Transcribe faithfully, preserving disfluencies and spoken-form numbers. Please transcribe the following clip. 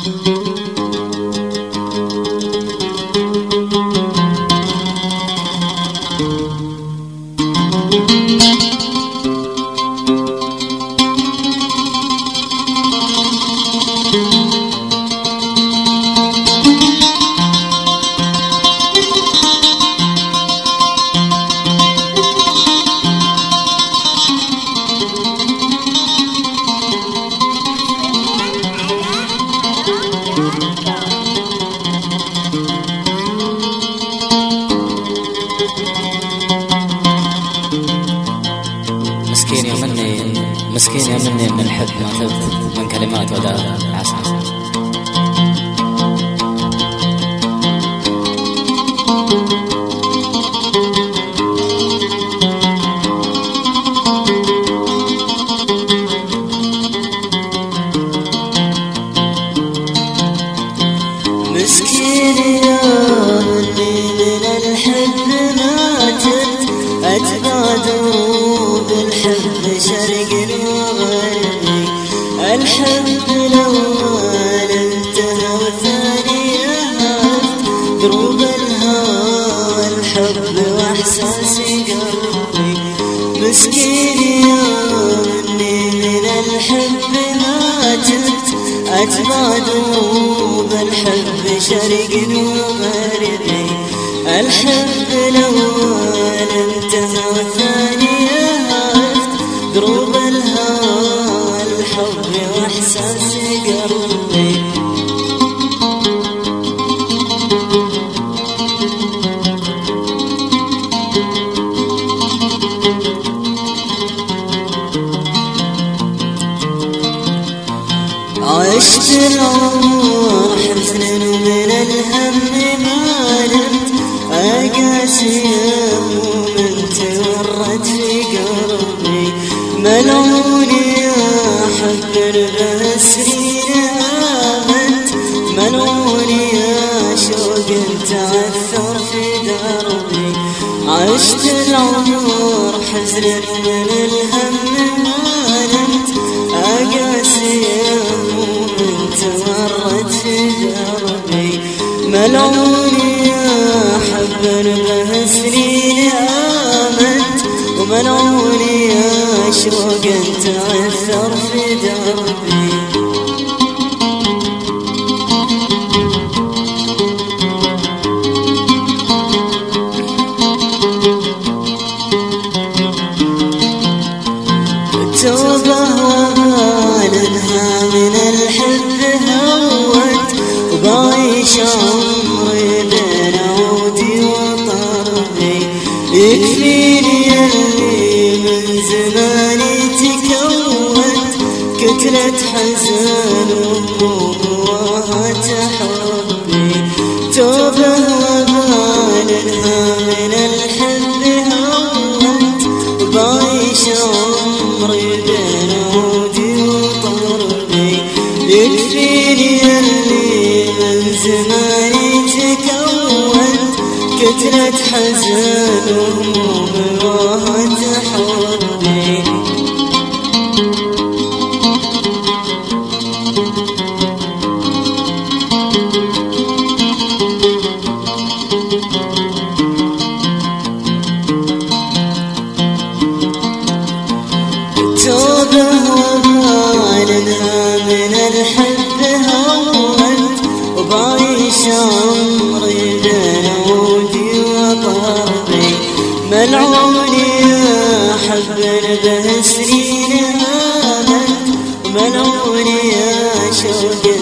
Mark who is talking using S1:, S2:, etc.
S1: مسكين يا مني مسكين يا مني من الحب ما ثبت من كلمات وداع عسى.
S2: مسكين يا مني من الحب ماتت أتبع دروب الحب شرق وغربي. الحب الأول انتهى والثاني هفت دروب الهوى الحب وإحساسي قلبي. مسكين يا مني من الحب ماتت أتبع دروب الحب شرق وغربي. الحب الأول انتهى والثاني هفت دروب الهوى الحب وإحساس قلبي. عشت العمر حزن من الهم ما نمت أقاسي هموم تورت في قلبي. ملعون يا حب به سنين آمنت ملعون يا شوق تعثر في دربي. عشت العمر حزن من الهم ما نمت أقاسي هموم تورت في دربي. ملعون يا حب به سنين آمنت وملعون يا شوق تعثر في دربي. توبة وبالها من الحب هوت وبعيش عمري بين عودي وطربي. يكفيني اللي من زماني تكوت كتلة حزن وهموم وهات حبي. توبة وبالها من الحب هوت وبعيش عمري بين عودي وطربي. يكفيني اللي من زماني تكوت كتلة حزن وهموم وهات حبي. توبة وبالها من الحب هوت وبعيش عمري بين عودي وطربي. ملعون يا حب به سنين آمنت وملعون يا شوق